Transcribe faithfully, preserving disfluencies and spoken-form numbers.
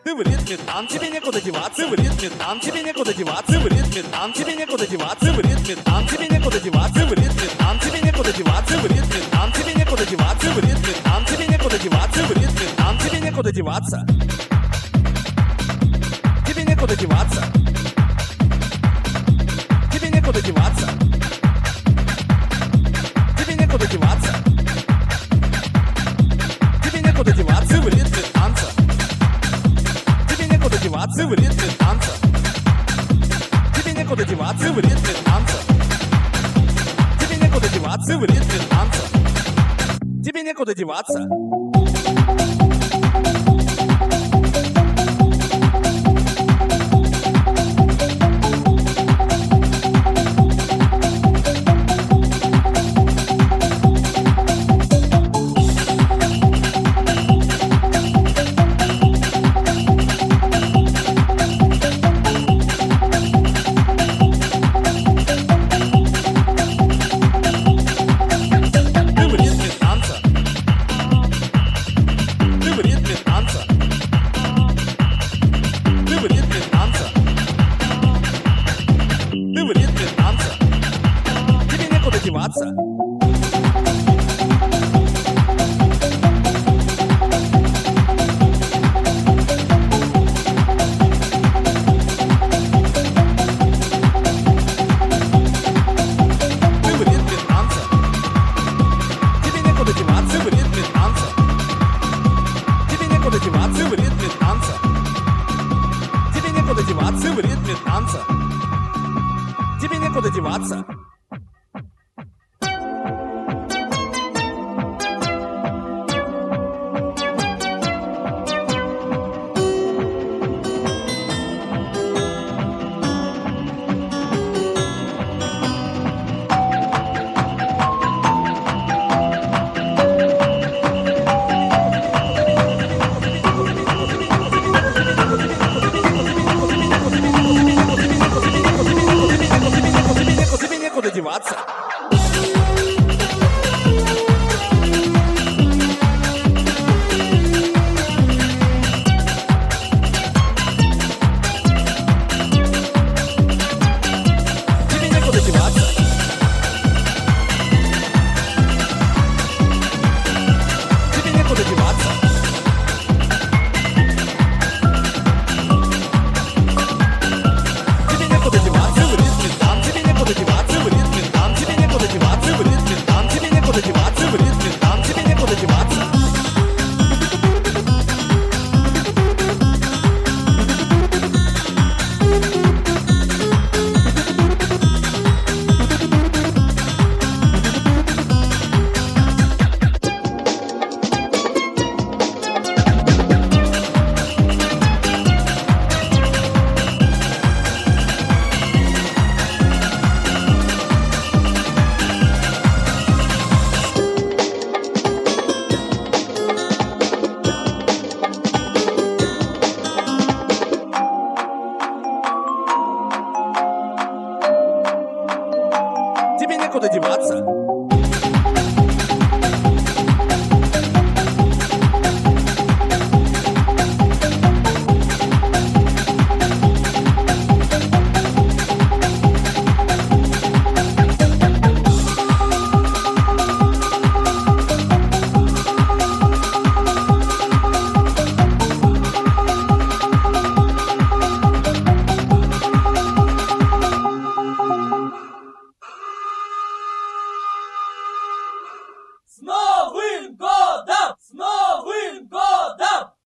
Ты в ритме там, тебе некуда деваться. Ты в ритме там, тебе некуда деваться. Ты в ритме там, тебе некуда деваться. Ты в ритме там, тебе некуда деваться. Ты в ритме там, тебе некуда деваться. Ты в ритме там, тебе некуда деваться. Ты в ритме там, тебе некуда деваться. Ты в ритме там, тебе некуда деваться. Тебе некуда деваться. Тебе некуда деваться. Тебе некуда деваться. Тебе некуда деваться в ритме танца. Тебе некуда деваться в ритме танца. Тебе некуда деваться в ритме танца. Тебе некуда деваться в ритме танца. Тебе некуда деваться. Деваться. Деваться в ритме танца. Тебе некуда деваться. Деваться. Тебе некуда деваться. Тебе некуда деваться. Тебе некуда деваться в ритме там. Тебе некуда деваться в ритме там. Тебе некуда деваться в ритме там. Тебе некуда деваться в ритме там. Тебе некуда деваться. Тебе некуда деваться.